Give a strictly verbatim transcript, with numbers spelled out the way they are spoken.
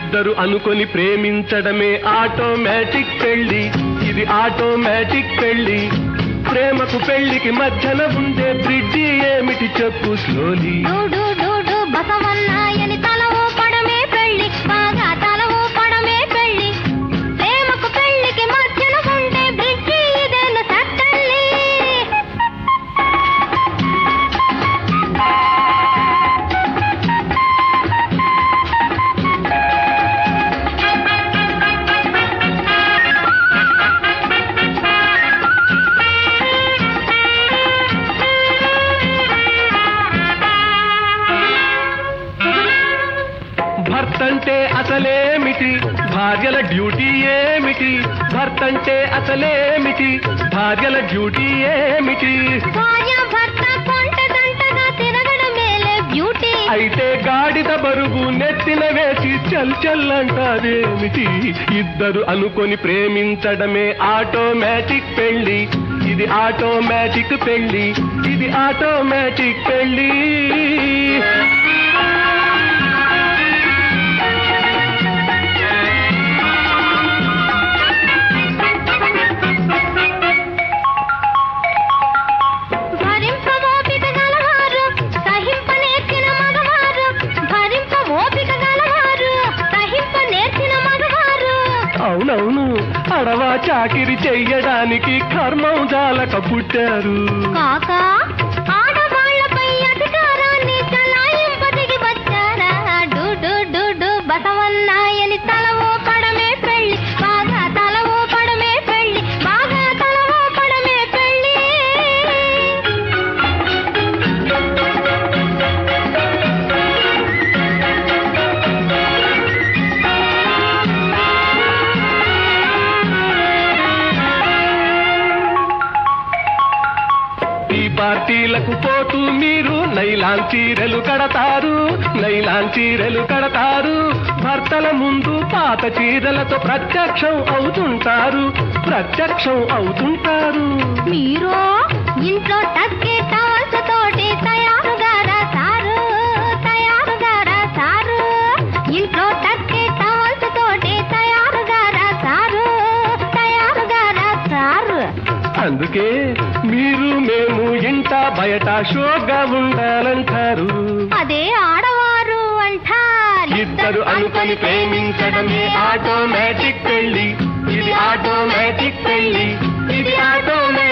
ఇద్దరు అనుకొని ప్రేమించడమే ఆటోమేటిక్ పెళ్లి, ఇది ఆటోమేటిక్ పెళ్లి. ప్రేమకు పెళ్లికి మధ్యన ఉండే బ్రిడ్జి ఏమిటి చెప్పు స్లోలీ. బసవన్నాయని తల ఊపడమే పెళ్లి, బాగా తల ఊపడమే పెళ్లి. ప్రేమకు పెళ్లికి మధ్యన ఉండే బ్రిడ్జి ఇదేను సట్టల్లి. భర్తంటే అసలేమిటి, భార్యల డ్యూటీ ఏమిటి? భర్తంటే అసలేమిటి, భార్యల డ్యూటీ ఏమిటి? భార్య భర్త కొంట దంటగా తిరగడమేలే బ్యూటీ. అయితే గాడిద బరువు నెత్తిన వేసి చల్ చల్ అంటారేమిటి? ఇద్దరు అనుకొని ప్రేమించడమే ఆటోమేటిక్ పెళ్లి, ఇది ఆటోమేటిక్ పెళ్లి, ఇది ఆటోమేటిక్ పెళ్లి. అవునవును, అడవా చాకిరి చెయ్యడానికి కర్మం జాలక పుట్టారు. కాకా ఆడవాళ్లపై అధికారాన్ని చలాయింపదిగి వచ్చారా? డు డు డు బసవన్నాయని తల ఊపడమే పెళ్లి, బాగా తల ఊపడమే పెళ్లి, బాగా తల ఊపడమే పెళ్లి. పార్టీలకు పోతూ మీరు నైలాన్ చీరలు కడతారు, నైలాన్ చీరలు కడతారు. భర్తల ముందు పాత చీరలతో ప్రత్యక్షం అవుతుంటారు, ప్రత్యక్షం అవుతుంటారు. మీరు ఇంట్లో టక్కి టవల్స్ తోటి తయారుగా రాసారు, తయారుగా రాసారు. ఇంట్లో టక్కి టవల్స్ తోటి తయారుగా రాసారు, తయారుగా రాసారు. అందుకే మీరు మేము ఇంట బయట షోగా ఉండాలంటారు. అదే ఆడవారు అంటారు. ఇద్దరు అనుకొని ప్రేమించడమే ఆటోమేటిక్ పెళ్లి, ఇది ఆటోమేటిక్ పెళ్లి, ఇది ఆటోమేటిక్